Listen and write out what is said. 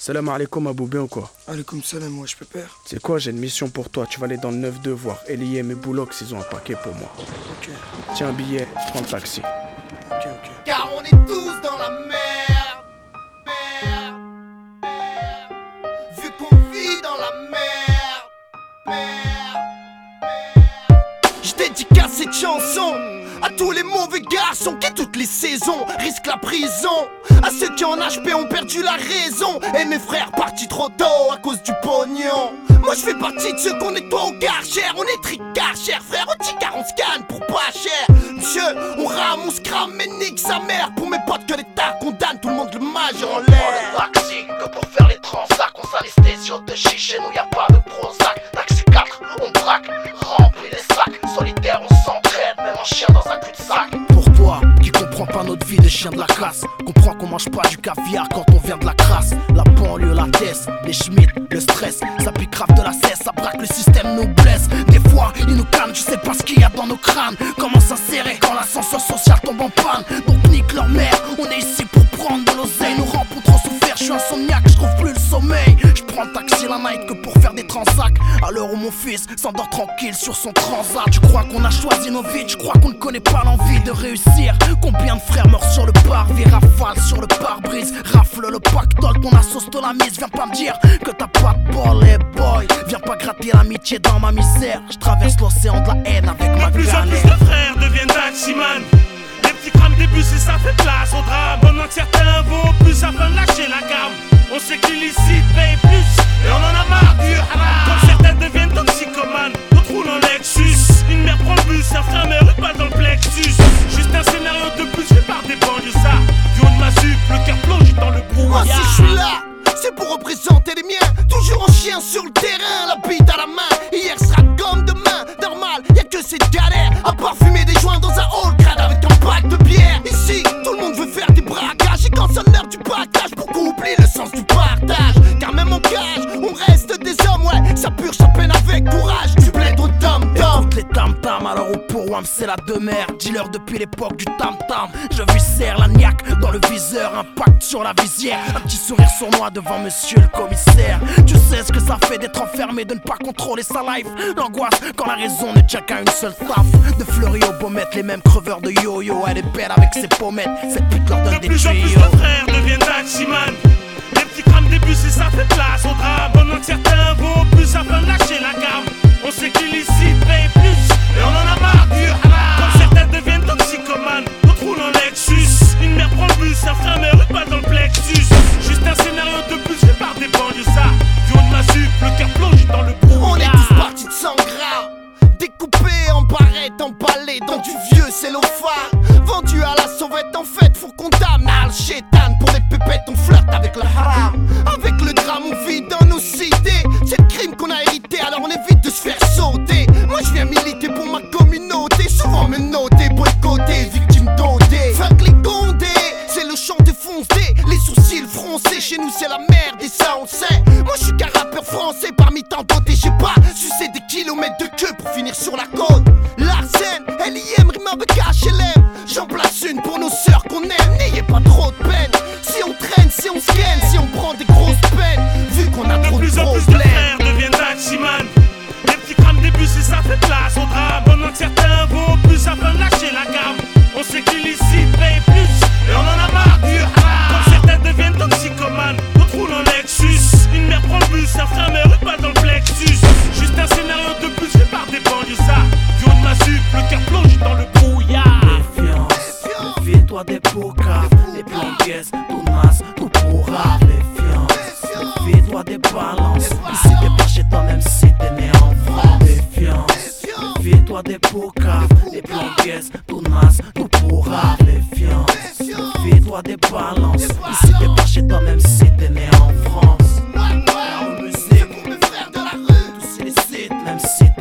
Salam alaikum Abou, bien ou quoi? Alaikum salam, wesh pépère. C'est quoi, j'ai une mission pour toi, tu vas aller dans le 9-2 voir Eliem et Boulox, ils ont un paquet pour moi. Ok, Tiens un billet, prends le taxi. ok. Car on est tous dans la merde, merde, merde. Vu qu'on vit dans la merde, merde, merde. Je dédicace cette chanson à tous les mauvais garçons qui toutes les saisons risquent la prison. À ceux qui en HP ont perdu la raison. Et mes frères partis trop tôt à cause du pognon. Moi je fais partie de ceux qu'on est trop au cher. On est tricard cher, frère, au ticard on scanne pour pas cher. Monsieur, on rame, on se crame, mais nique sa mère. Pour mes potes que l'État condamne, tout le monde le mage en l'air. On le taxi que pour faire les transacts. On s'anesthésie de chiche, chez nous y'a pas de Prozac. Taxi 4, on braque, remplit les sacs. Solitaire, on s'entraide, même en chien dans un cul-de-sac. Pour toi, qui comprend pas notre vie des chiens de la casse, comprends qu'on mange pas du caviar quand on vient de la crasse. La banlieue, la tête, les schmitts, le stress, ça pique grave de la cesse, ça braque, le système nous blesse. Des fois, il nous calme, je sais pas ce qu'il y a dans nos crânes. Comment s'insérer quand l'ascenseur social tombe en panne. Donc nique leur mère, on est ici pour prendre de l'oseille. Nous rend pour trop souffrir, je suis insomniaque, je trouve plus le sommeil. Je prends le taxi la night que pour faire des transacts. À l'heure où mon fils s'endort tranquille sur son transat. Tu crois qu'on a choisi nos vies, tu crois qu'on ne connaît pas l'envie de réussir. Combien de frères meurent sur le parvis, rafale sur le pare-brise, rafle le pactole, ton assos te la mise. Viens pas me dire que t'as pas de bol, les boys. Viens pas gratter l'amitié dans ma misère. Je traverse l'océan de la haine avec ma De plus en galère. plus de frères deviennent taximan. Les petits crament des bus et ça fait place au drame. Pendant que certains vont plus afin de lâcher la gamme. On sait que l'illicite paye plus et on en a marre du haram. Quand certains deviennent toxicomanes, d'autres roulent en Lexus. Une mère prend le bus, un frère meurt, une balle dans le plexus. Juste un scénario de plus fait par des banlieusards. Du haut de ma jupe, le cœur plonge dans le Moi brouillard. si je suis là, c'est pour représenter les miens. Toujours en chien sur le terrain, la bite à la main. Hier sera comme demain, normal, y'a que cette galère. À part fumer des joints dans un hall crade avec un pack de bière. Ici, tout le monde veut faire des braquages. Et quand sonne l'heure du partage, beaucoup oublient le sens du partage. Car même en cage, on reste des hommes, ouais. Ça purge sa peine avec courage. Du bled au tam-tam. Écoute les tam-tam, alors au pour Wam c'est la demeure. Dealer depuis l'époque du tam-tam. Je viscère la niaque dans le viseur, impact sur la visière. Un petit sourire sournois devant monsieur le commissaire. Tu sais ce que ça fait d'être enfermé, de ne pas contrôler sa life. L'angoisse quand la raison ne tient qu'à une seule taf. De Fleury au Baumette, les mêmes creveurs de yo-yo. Elle est belle avec ses pommettes, cette pute leur donne De des plus en plus tuyaux. de frères deviennent taximan. Les petits crament des bus et ça fait place au drame. Pendant que certains vont plus afin de lâcher la gamme. On sait que l'illicite paye plus et on en a marre du haram. Quand certains deviennent toxicomanes, d'autres roulent en Lexus. Une mère prend le bus, un frère meurt, une balle dans le plexus. Juste un scénario de plus fait par des banlieusards. Du haut de ma jupe, le cœur plonge dans le On est brouillard. tous partis de 100 gras, découpés en barrettes, emballés dans du vieux cellophane. Vendus à la sauvette, en fait, faut qu'on damne à le chétan. Pour des pépettes, on flirte avec le haram. Avec le drame, on vit dans nos cités. C'est le crime qu'on a hérité, alors on évite de se faire sauter. Moi je viens militer pour ma communauté, souvent me noter, boycotter, victime dotée. Fuck les condés, c'est le chant défoncé, les sourcils froncés. Chez nous c'est la merde et ça on sait. Moi je suis qu'un rappeur français parmi tant d'autres et j'ai pas sucé des kilomètres de queue pour finir sur la côte. Larsen, Eliem, rime avec HLM. J'en place une pour nos sœurs qu'on aime, n'ayez pas trop de peine. Si on traîne, si on se gaine, si on prend des grosses peines, vu qu'on a De trop de plus en plus de problèmes. frères deviennent taximan. Les petits crament des bus et ça fait place au drame. Pendant que certains vont plus afin de lâcher la gamme. On sait que l'illicite paye plus et on en a marre du haram. Quand certains deviennent toxicomanes, d'autres roulent en Lexus. Une mère prend le bus, un frère meurt, une balle dans le plexus. Juste un scénario de plus fait par des banlieusards. Du haut de ma jupe, le cœur plonge dans le brouillard. Méfiance, méfie-toi des poucaves, des plombiers, tout naze, tout pourra. Méfiance, méfie-toi des balances. Ici t'es pas chez toi même si t'es né en France. Méfiance, méfie-toi des poucaves, des plombiers, tout naze, tout pourra. Méfiance, méfie-toi des balances. Ici t'es pas chez toi même si t'es né en France. La musique, Pour mes frères de la rue, tous les sites, même si